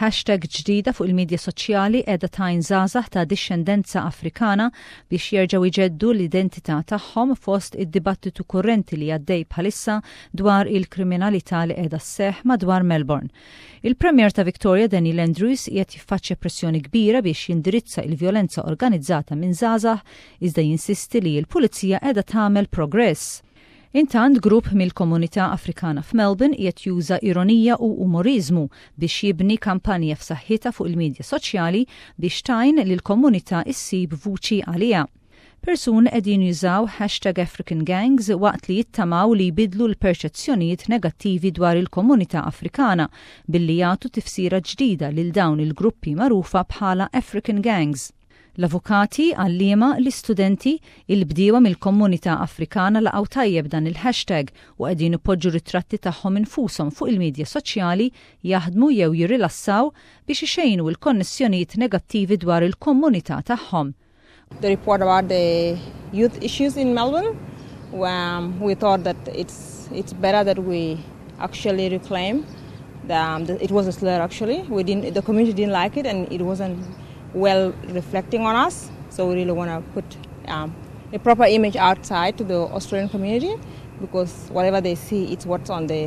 hashtag ġdida fuq il-medja soċjali qiegħda tgħin żgħażagħ ta' dixxendenza Afrikana biex jerġgħu jġeddu l-identità tagħhom fost id-dibattitu kurrenti li għaddej bħalissa dwar il-kriminalità li qiegħda sseħħ madwar Melbourne. Il-Premier ta' Victoria Daniel Andrews qiegħed jiffaċċja pressjoni kbira biex jindirizza il-vjolenza organizzata minn żgħażagħ iżda jinsisti li l-Pulizija qiegħda tagħmel progress. Intant grupp mill-komunità Afrikana f'Melbourne qiegħed juża ironija u umoriżmu biex jibni kampanja f'saħħitha fuq il-medja soċjali biex tgħin li l-komunità issib vuċi għaliha. Persuni qegħdin jużaw hashtag African Gangs waqt li jittamaw li jbidlu l-perċezzjonijiet negattivi dwar il-komunità Afrikana billi jagħtu tifsira ġdida lil dawn il-gruppi magħrufa bħala African Gangs. L-avukati, għalliema, l-istudenti, il-bdiewa mill-komunità Afrikana laqgħu tajjeb dan il-hashtag u qegħdin ipoġġu ritratti tagħhom infushom fuq il-medja soċjali jaħdmu jew jirrilassaw biex ixejnu l-konnessjonijiet negattivi dwar il-komunità tagħhom. The report about the youth issues in Melbourne, we thought that it's better that we actually reclaim it was a slur actually. The community didn't like it and it wasn't well reflecting on us, so we really want to put a proper image outside to the Australian community because whatever they see, it's what's on the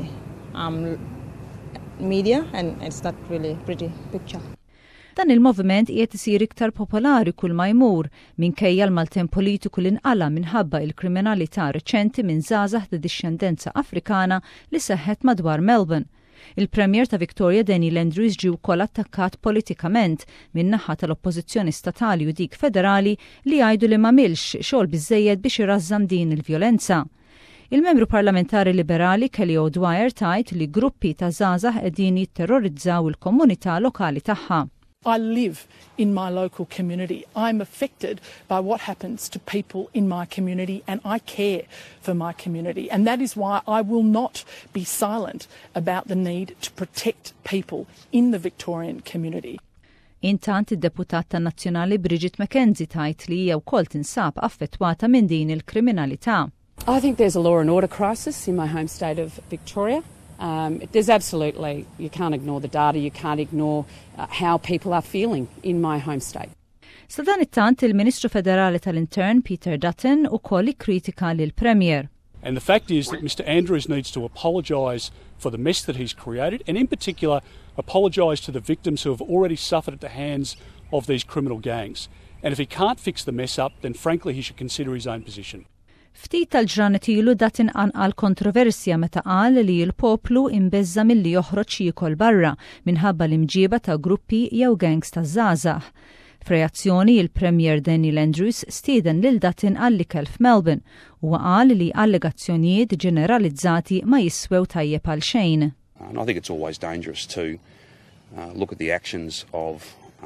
media and it's not really a pretty picture. Dan il-moviment qiegħed isir iktar popolari kull ma jmur minkejja l-maltemp politiku li nqala minħabba il-kriminalità reċenti minn żgħażagħ ta' dixxendenza Afrikana li seħħet madwar Melbourne. Il-Premier ta' Victoria Daniel Andrews ġie wkoll attakkat politikament min naħa tal-oppożizzjoni statali u dik federali li jgħidu li m'għamilx xogħol biżżejjed biex irażżam din il-vjolenza. Il-membru parlamentari liberali Kelly O'Dwyer tgħid li gruppi ta' żgħażagħ qegħdin jitterrorizzaw il-komunità lokali tagħha. I live in my local community. I'm affected by what happens to people in my community and I care for my community. And that is why I will not be silent about the need to protect people in the Victorian community. Intant id-deputata nazzjonali Bridget McKenzie tajt li hija wkoll tinsab affettwata minn din il-kriminalità. I think there's a law and order crisis in my home state of Victoria. There's absolutely, you can't ignore the data, you can't ignore how people are feeling in my home state. Sa dan it-tant il-Ministru Federali tal-Intern Peter Dutton ukoll ikkritika lil Premier. And the fact is that Mr Andrews needs to apologise for the mess that he's created and in particular apologise to the victims who have already suffered at the hands of these criminal gangs. And if he can't fix the mess up, then frankly he should consider his own position. Ftit tal-ġranet ilu Dutton anqal kontroversja meta qal li l-poplu imbeżza milli joħroġ jiekol barra minħabba l-imġieba ta' gruppi jew gangs ta' żgħażagħ. F'reazzjoni il-Premier Daniel Andrews stieden lil Dutton għall-ikel f'Melbourne u qal li allegazzjonijiet ġeneralizzati ma jiswew tajjeb għal xejn. I think it's always dangerous to look at the actions of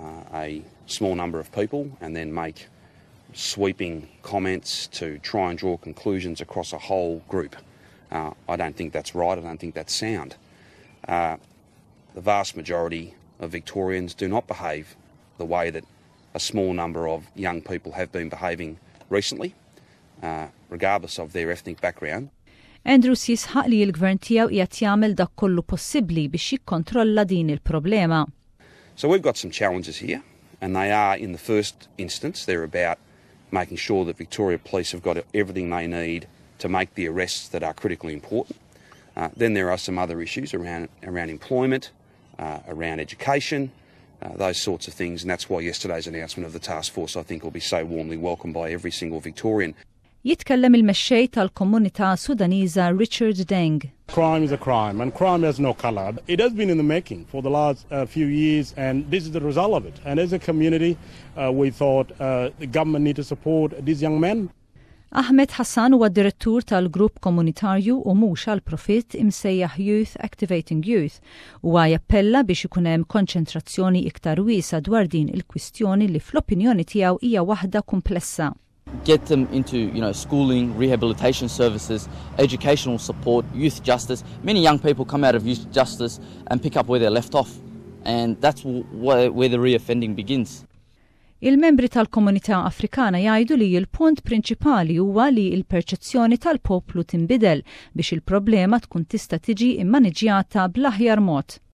a small number of people and then make sweeping comments to try and draw conclusions across a whole group. I don't think that's right. I don't think that's sound. The vast majority of Victorians do not behave the way that a small number of young people have been behaving recently, regardless of their ethnic background. Andrews jisħaq li l-gvern tiegħu qiegħed jagħmel dak kollu possibbli biex jikkontrolla din il-problema. So we've got some challenges here, and they are, in the first instance, they're about making sure that Victoria Police have got everything they need to make the arrests that are critically important. Then there are some other issues around employment, around education, those sorts of things, and that's why yesterday's announcement of the task force I think will be so warmly welcomed by every single Victorian. Jitkellem il-mexxej tal-komunità Sudaniża Richard Deng. Crime is a crime and crime has no colour. It has been in the making for the last few years and this is the result of it. And as a community we thought the government need to support these young men. Ahmed Hassan huwa direttur tal-grupp komunitarju u mhux għal profitt imsejjaħ Youth Activating Youth u jappella biex ikun hemm konċentrazzjoni iktar wiesa dwar din il-kwistjoni li fl-opinjoni tiegħu hija waħda komplessa. Get them into, schooling, rehabilitation services, educational support, youth justice. Many young people come out of youth justice and pick up where they left off. And that's where the reoffending begins. Il-membri tal-komunità Afrikana jgħidu li l-punt prinċipali huwa li l-perċezzjoni tal-poplu tinbidel biex il-problema tkun tista' tiġi immaniġjata bl-aħjar mod.